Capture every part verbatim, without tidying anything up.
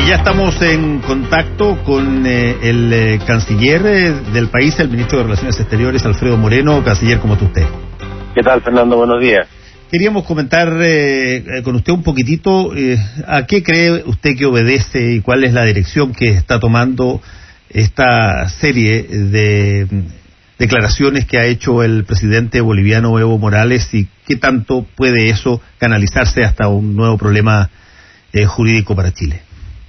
Ya estamos en contacto con eh, el eh, canciller eh, del país, el ministro de Relaciones Exteriores, Alfredo Moreno. Canciller, ¿cómo está usted? ¿Qué tal, Fernando? Buenos días. Queríamos comentar eh, con usted un poquitito eh, a qué cree usted que obedece y cuál es la dirección que está tomando esta serie de declaraciones que ha hecho el presidente boliviano Evo Morales y qué tanto puede eso canalizarse hasta un nuevo problema eh, jurídico para Chile.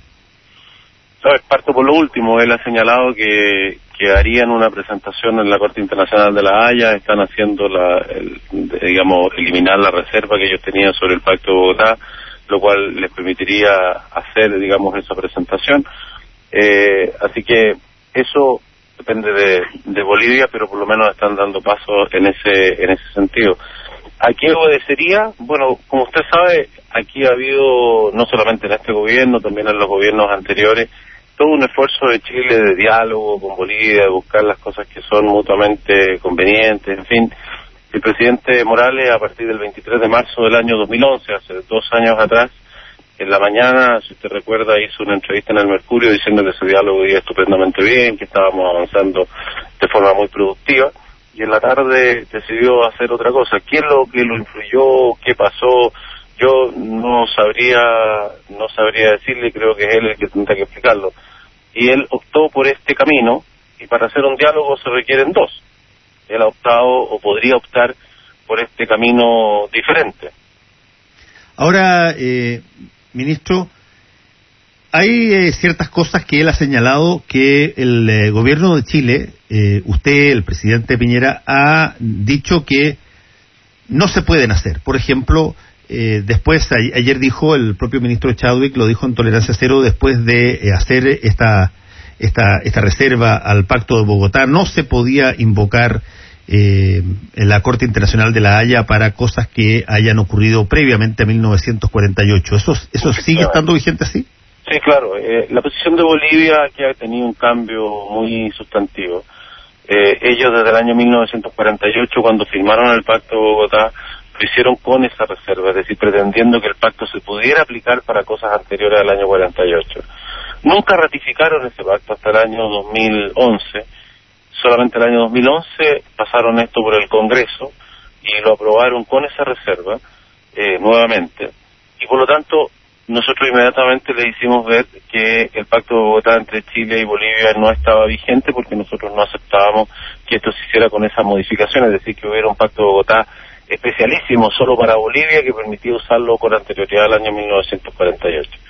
Sabes, parto por lo último. Él ha señalado que, que harían una presentación en la Corte Internacional de la Haya. Están haciendo, la, el, digamos, eliminar la reserva que ellos tenían sobre el Pacto de Bogotá, lo cual les permitiría hacer, digamos, esa presentación. Eh, así que eso depende de, de Bolivia, pero por lo menos están dando pasos en ese, en ese sentido. ¿A qué obedecería? Bueno, como usted sabe, aquí ha habido, no solamente en este gobierno, también en los gobiernos anteriores, todo un esfuerzo de Chile de diálogo con Bolivia, de buscar las cosas que son mutuamente convenientes, en fin. El presidente Morales, a partir del veintitrés de marzo del año dos mil once, hace dos años atrás, en la mañana, si usted recuerda, hizo una entrevista en el Mercurio diciendo que ese diálogo iba estupendamente bien, que estábamos avanzando de forma muy productiva, y en la tarde decidió hacer otra cosa. ¿Qué es lo que lo influyó? ¿Qué pasó? Yo no sabría no sabría decirle, creo que es él el que tendrá que explicarlo. Y él optó por este camino, y para hacer un diálogo se requieren dos. Él ha optado, o podría optar, por este camino diferente. Ahora, eh, ministro, hay eh, ciertas cosas que él ha señalado que el eh, gobierno de Chile, eh, usted, el presidente Piñera, ha dicho que no se pueden hacer. Por ejemplo, eh, después, a, ayer dijo el propio ministro Chadwick, lo dijo en Tolerancia Cero, después de eh, hacer esta, esta, esta reserva al Pacto de Bogotá, no se podía invocar eh, en la Corte Internacional de la Haya para cosas que hayan ocurrido previamente a mil novecientos cuarenta y ocho. ¿Eso, eso sigue estando vigente así? Sí, claro. Eh, la posición de Bolivia aquí ha tenido un cambio muy sustantivo. Eh, ellos desde el año mil novecientos cuarenta y ocho, cuando firmaron el Pacto de Bogotá, lo hicieron con esa reserva, es decir, pretendiendo que el pacto se pudiera aplicar para cosas anteriores al año cuarenta y ocho. Nunca ratificaron ese pacto hasta el año dos mil once. Solamente el año dos mil once pasaron esto por el Congreso y lo aprobaron con esa reserva eh, nuevamente. Y por lo tanto, nosotros inmediatamente le hicimos ver que el Pacto de Bogotá entre Chile y Bolivia no estaba vigente, porque nosotros no aceptábamos que esto se hiciera con esa modificación, es decir, que hubiera un Pacto de Bogotá especialísimo solo para Bolivia que permitía usarlo con anterioridad al año mil novecientos cuarenta y ocho.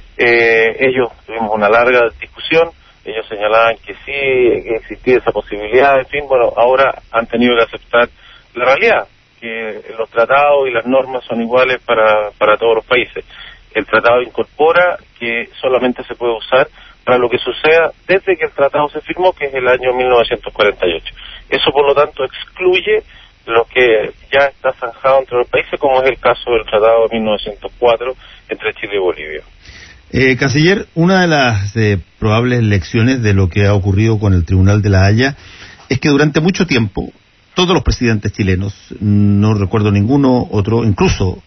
Eh, ellos tuvimos una larga discusión, ellos señalaban que sí, que existía esa posibilidad, en fin, bueno, ahora han tenido que aceptar la realidad, que los tratados y las normas son iguales para, para todos los países. El tratado incorpora que solamente se puede usar para lo que suceda desde que el tratado se firmó, que es el año mil novecientos cuarenta y ocho. Eso, por lo tanto, excluye lo que ya está zanjado entre los países, como es el caso del tratado de mil novecientos cuatro entre Chile y Bolivia. Eh, canciller, una de las eh, probables lecciones de lo que ha ocurrido con el Tribunal de la Haya es que durante mucho tiempo todos los presidentes chilenos, no recuerdo ninguno otro, incluso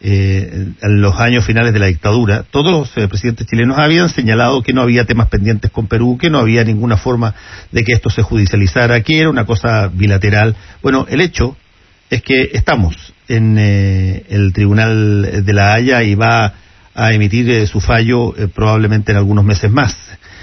Eh, en los años finales de la dictadura, todos los eh, presidentes chilenos habían señalado que no había temas pendientes con Perú, que no había ninguna forma de que esto se judicializara, que era una cosa bilateral. Bueno, el hecho es que estamos en eh, el Tribunal de la Haya y va a emitir eh, su fallo eh, probablemente en algunos meses más.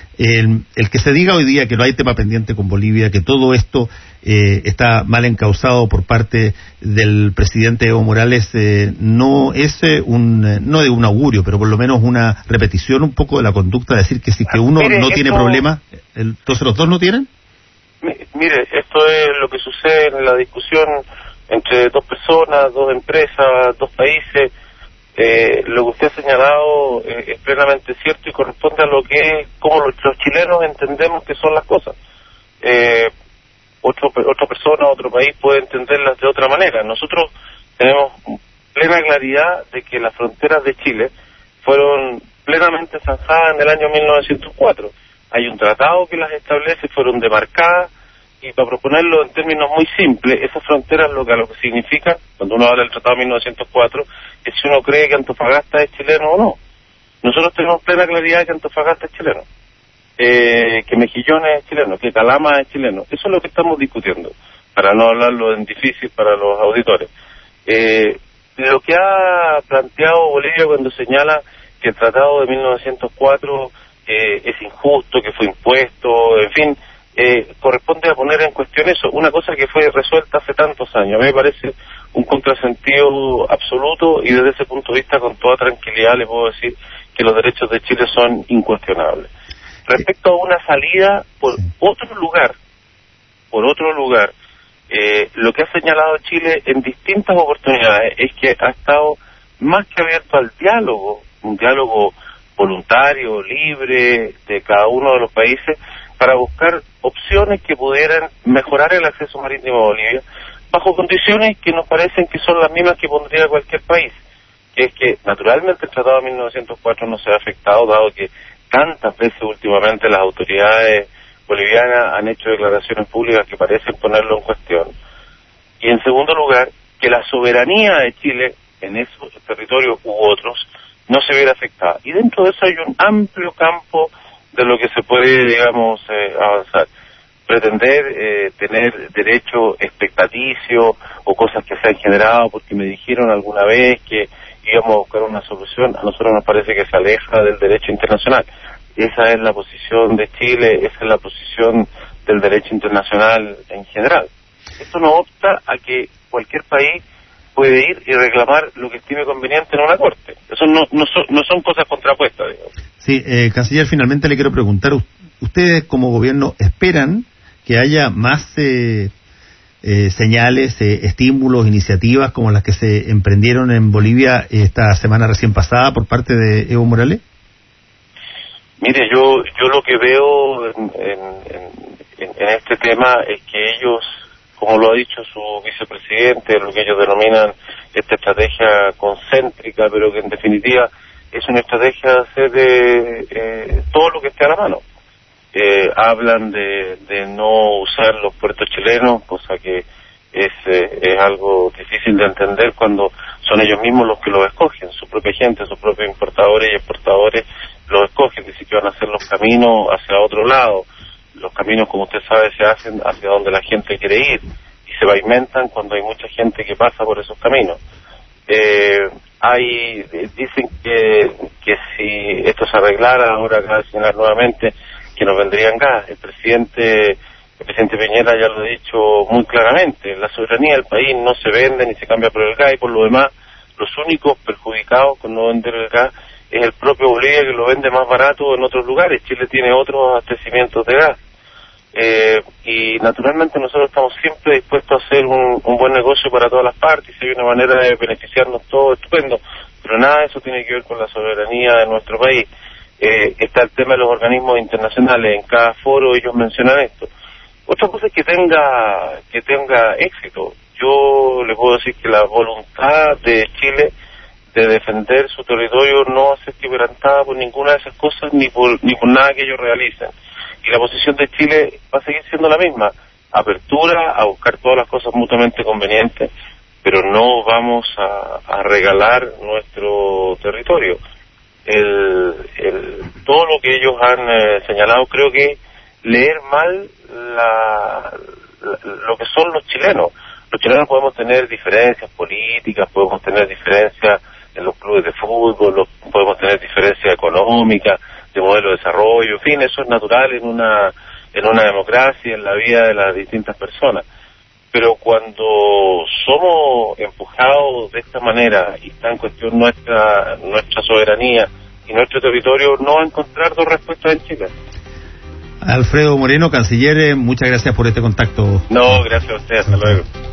El, el que se diga hoy día que no hay tema pendiente con Bolivia, que todo esto eh, está mal encauzado por parte del presidente Evo Morales, eh, no es eh, un no de un augurio, pero por lo menos una repetición un poco de la conducta, de decir que si que uno mire, no esto, tiene problema, entonces los dos no tienen. Mire, esto es lo que sucede en la discusión entre dos personas, dos empresas, dos países. Eh, lo que usted ha señalado eh, es plenamente cierto y corresponde a lo que es como los, los chilenos entendemos que son las cosas. Eh, otro, otra persona, otro país puede entenderlas de otra manera. Nosotros tenemos plena claridad de que las fronteras de Chile fueron plenamente zanjadas en el año mil novecientos cuatro. Hay un tratado que las establece, fueron demarcadas, y para proponerlo en términos muy simples, esas fronteras lo que, lo que significa, cuando uno habla del Tratado de mil novecientos cuatro, es si uno cree que Antofagasta es chileno o no. Nosotros tenemos plena claridad que Antofagasta es chileno, eh, que Mejillones es chileno, que Calama es chileno. Eso es lo que estamos discutiendo, para no hablarlo en difícil para los auditores. Eh, lo que ha planteado Bolivia cuando señala que el Tratado de mil novecientos cuatro eh, es injusto, que fue impuesto, en fin, eh, corresponde a poner en cuestión eso, una cosa que fue resuelta hace tantos años. A mí me parece un contrasentido absoluto, y desde ese punto de vista, con toda tranquilidad, le puedo decir que los derechos de Chile son incuestionables. Respecto a una salida por otro lugar, por otro lugar, eh, lo que ha señalado Chile en distintas oportunidades es que ha estado más que abierto al diálogo, un diálogo voluntario, libre, de cada uno de los países, para buscar opciones que pudieran mejorar el acceso marítimo a Bolivia, bajo condiciones que nos parecen que son las mismas que pondría cualquier país, que es que naturalmente el Tratado de mil novecientos cuatro no se ha afectado, dado que tantas veces últimamente las autoridades bolivianas han hecho declaraciones públicas que parecen ponerlo en cuestión. Y en segundo lugar, que la soberanía de Chile en esos territorios u otros no se viera afectada. Y dentro de eso hay un amplio campo de lo que se puede, digamos, eh, avanzar. Pretender eh, tener derecho expectaticio o cosas que se han generado porque me dijeron alguna vez que íbamos a buscar una solución, a nosotros nos parece que se aleja del derecho internacional. Esa es la posición de Chile, esa es la posición del derecho internacional en general. Esto no opta a que cualquier país puede ir y reclamar lo que estime conveniente en una corte. Eso no, no, son, no son cosas contrapuestas, digamos. Sí, eh, canciller, finalmente le quiero preguntar, ¿ustedes como gobierno esperan que haya más eh, eh, señales, eh, estímulos, iniciativas como las que se emprendieron en Bolivia esta semana recién pasada por parte de Evo Morales? Mire, yo yo lo que veo en, en, en, en este tema es que ellos, como lo ha dicho su vicepresidente, lo que ellos denominan esta estrategia concéntrica, pero que en definitiva es una estrategia de hacer de, eh, todo lo que esté a la mano. Eh, hablan de, de no usar los puertos chilenos, cosa que es, eh, es algo difícil de entender cuando son ellos mismos los que los escogen, su propia gente, sus propios importadores y exportadores los escogen, dicen que van a hacer los caminos hacia otro lado. Los caminos, como usted sabe, se hacen hacia donde la gente quiere ir y se pavimentan cuando hay mucha gente que pasa por esos caminos. Eh, hay dicen que, que si esto se arreglara, ahora acaba de señalar nuevamente que nos vendrían gas. El presidente el presidente Piñera ya lo ha dicho muy claramente, la soberanía del país no se vende ni se cambia por el gas, y por lo demás los únicos perjudicados con no vender el gas es el propio Bolivia, que lo vende más barato en otros lugares. Chile tiene otros abastecimientos de gas. Eh, y naturalmente nosotros estamos siempre dispuestos a hacer un, un buen negocio para todas las partes. Si hay una manera de beneficiarnos todos, estupendo, pero nada de eso tiene que ver con la soberanía de nuestro país. Eh, está el tema de los organismos internacionales, en cada foro ellos mencionan esto. Otra cosa es que tenga que tenga éxito. Yo le puedo decir que la voluntad de Chile de defender su territorio no va a ser quebrantada por ninguna de esas cosas, ni por ni por nada que ellos realicen. Y la posición de Chile va a seguir siendo la misma, apertura a buscar todas las cosas mutuamente convenientes, pero no vamos a, a regalar nuestro territorio. El, el, todo lo que ellos han eh, señalado, creo que leer mal la, la, lo que son los chilenos. Los chilenos podemos tener diferencias políticas, podemos tener diferencias en los clubes de fútbol, los, podemos tener diferencias económicas, de modelo de desarrollo, en fin, eso es natural en una en una democracia, en la vida de las distintas personas. Pero cuando somos empujados de esta manera y está en cuestión nuestra nuestra soberanía y nuestro territorio, no va a encontrar dos respuestas en Chile. Alfredo Moreno, canciller, muchas gracias por este contacto. No, gracias a usted, hasta luego.